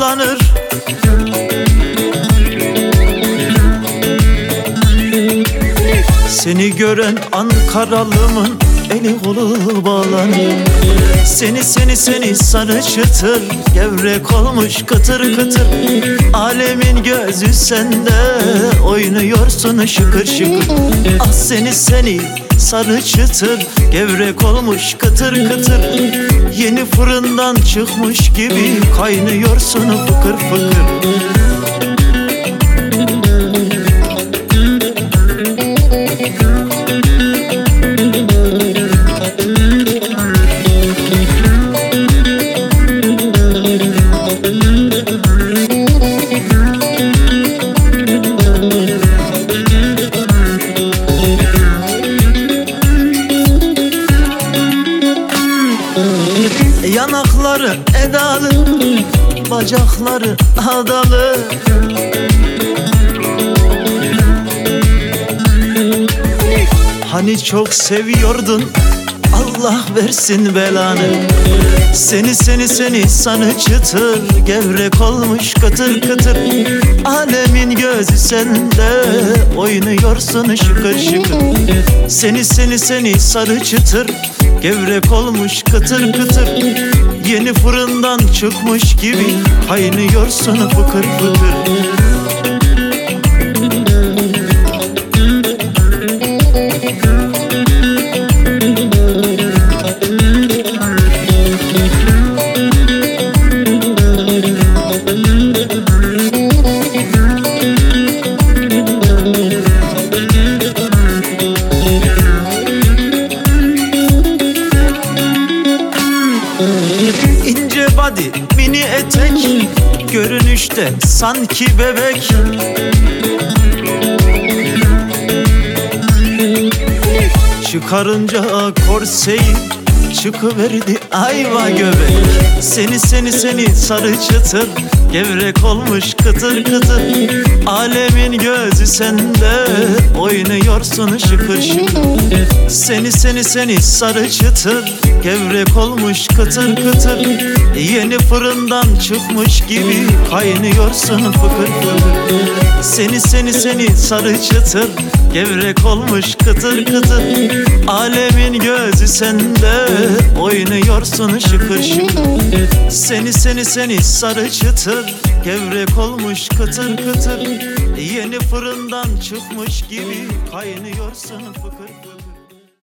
bağlanır. Seni gören Ankaralımın eli kolu bağlanır. Seni sarı çıtır, gevrek olmuş kıtır kıtır. Alemin gözü sende, oynuyorsun şıkır şıkır. Ah seni sarı çıtır, gevrek olmuş kıtır kıtır. Yeni fırından çıkmış gibi kaynıyorsun fıkır fıkır. Yanakları edalı, bacakları adalı. Hani çok seviyordun, Allah versin belanı. Seni sarı çıtır, gevrek olmuş kıtır kıtır. Alemin gözü sende, oynuyorsun şıkır şıkır. Seni sarı çıtır, gevrek olmuş kıtır kıtır. Yeni fırından çıkmış gibi kaynıyorsun fıkır fıkır. İnce body, mini etek, görünüşte sanki bebek. Çıkarınca korseyi çıkıverdi ayva göbek. Seni sarı çıtır, gevrek olmuş kıtır kıtır. Alemin gözü sende, oynuyorsun şıkır şıkır. Seni sarı çıtır, gevrek olmuş kıtır kıtır. Yeni fırından çıkmış gibi kaynıyorsun fıkır fıkır. Seni sarı çıtır, gevrek olmuş kıtır kıtır. Alemin gözü sende, oynuyorsun şıkır şıkır. Seni sarı çıtır, gevrek olmuş kıtır kıtır. Yeni fırından çıkmış gibi kaynıyorsun fıkır fıkır.